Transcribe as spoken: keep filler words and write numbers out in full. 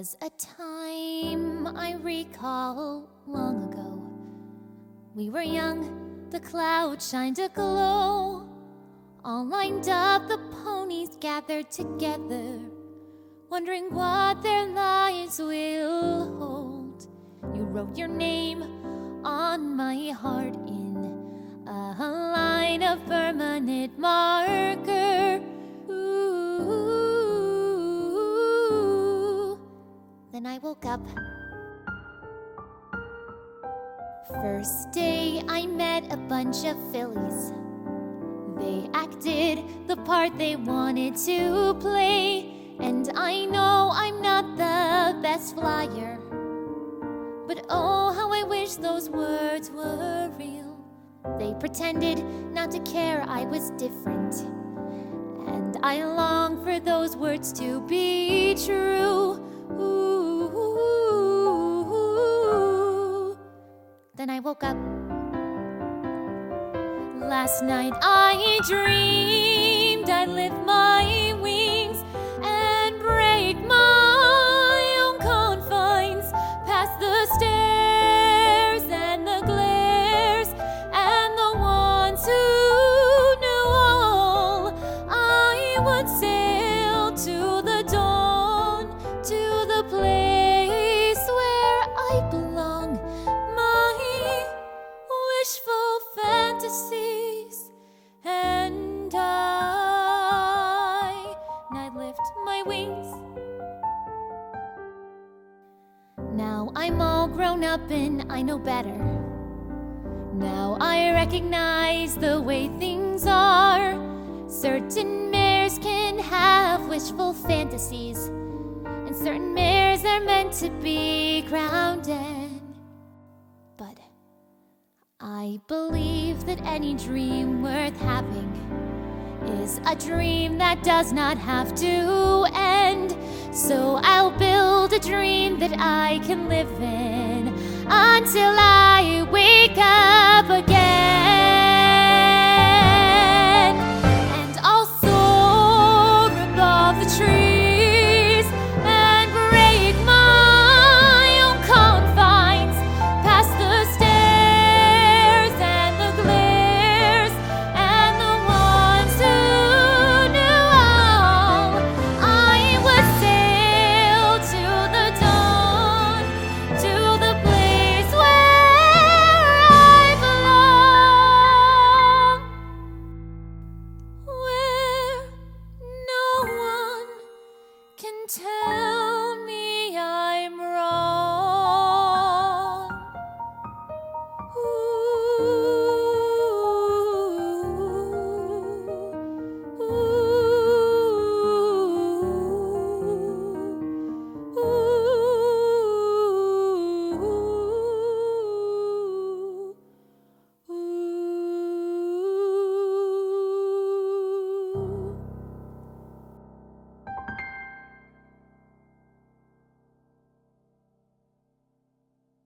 was a time I recall long ago. We were young, the clouds shined aglow. All lined up, the ponies gathered together, wondering what their lives will hold. You wrote your name on my heart in a line of permanent marker. Ooh. Then I woke up. First day I met a bunch of fillies. They acted the part they wanted to play, and I know I'm not the best flyer, but oh, how I wish those words were real. They pretended not to care I was different, and I long for those words to be true. Ooh. Then I woke up. Last night I dreamed I'd lift my wings and break my own confines, past the stairs and the glares and the ones who knew all. I would sail to the dawn, to the place where I belong. My wishful fantasies, and I, and I'd lift my wings. Now I'm all grown up and I know better. Now I recognize the way things are. Certain mares can have wishful fantasies, and certain mares are meant to be grounded. But I believe that any dream worth having is a dream that does not have to end. So I'll build a dream that I can live in until I wake up again. And I'll soar above the trees and break my own confines, past the stairs and the glares and the ones who knew all. I would sail to the dawn, to the place where I belong, where no one can tell